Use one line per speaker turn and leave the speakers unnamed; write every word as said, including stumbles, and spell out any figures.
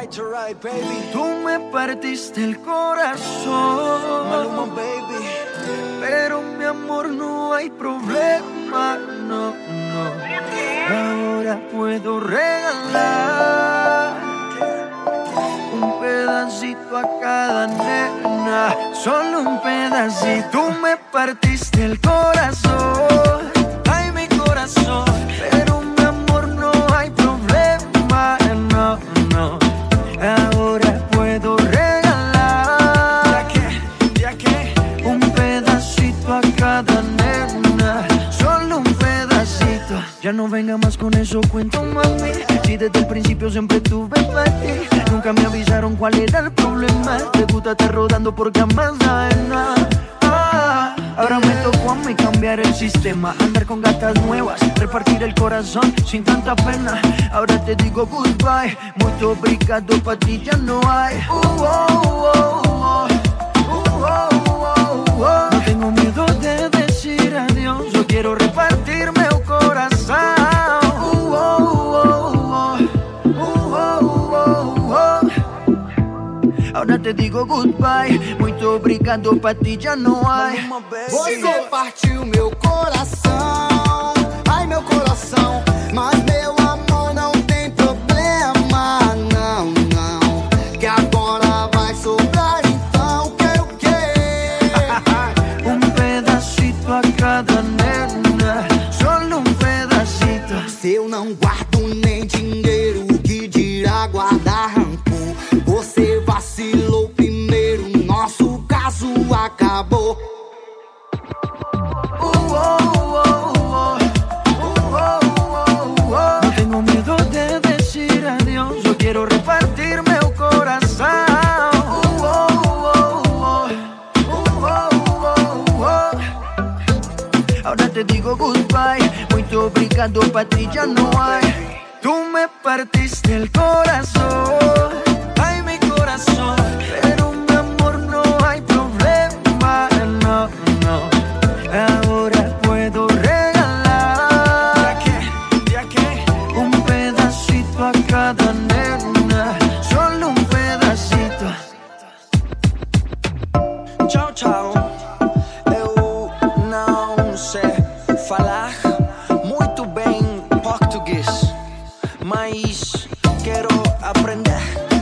right to right, baby.
Tú me partiste el corazón,
Maluma, baby.
pero mi amor no hay problema, no, no. Ahora puedo regalar un pedacito a cada nena, solo un pedacito. Tú me partiste el corazón, ay mi corazón, pero mi amor no hay problema, no, no. Ahora puedo regalar,
¿Ya qué? ¿Ya qué?
un pedacito a cada nena, solo un pedacito. Ya no venga más con eso, cuento mami. Si desde el principio siempre tuve para ti, nunca me avisaron cuál era el problema. Te gusta estar rodando porque jamás sabes nada. Ah, ahora me tocó a mí cambiar el sistema, andar con gatas nuevas, repartir el corazón sin tanta pena. Ahora te digo goodbye, muito obrigado, pa' ti ya no hay. Uh, oh, oh, oh. Uh, oh, oh, oh. No tengo miedo de decir adiós, yo quiero repartirme el corazón. Uh, oh, oh, oh. Uh, oh, oh, oh. Ahora te digo goodbye, muito obrigado, pa' ti já não há.
Você partiu meu coração, ai meu coração, mas meu amor não tem problema, não, não, que agora vai sobrar, então quero o quê?
Um pedacito a cada nena, solo um pedacito.
Se eu não guardo nem dinheiro, que dirá guardar rancor? Você vacilou primeiro, nosso caso acabou.
Uh, oh, oh, oh. Uh, oh, oh, oh. No tengo miedo de decir adiós, yo quiero repartir meu coração. Uh, oh, oh, oh. Uh, oh, oh, oh. Ahora te digo goodbye, muito obrigado, pa' ti ya no hay. Tú me partiste el corazón, ay mi corazón, pero mi amor no hay problema, no, no. Ahora puedo regalar,
¿Ya qué? ¿Ya qué?
un pedacito a cada nena, solo un pedacito.
Tchau, tchau. Eu não sei falar muito bem português, mas quero aprender.